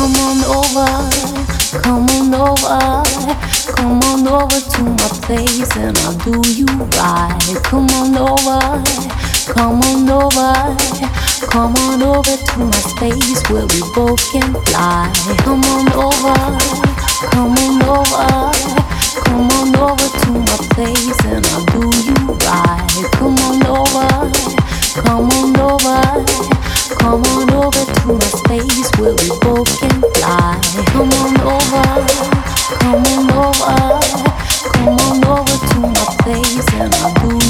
on over, come on over, come on over to my place and I'll do you right. Come on over, come on over, come on over to my space where we both can fly. Come on over, come on over, come on over to my place and I'll do you right. Come on over, come on over, come on over to my space where we both can fly. Come on over, come on over, come on over to my place and I'll do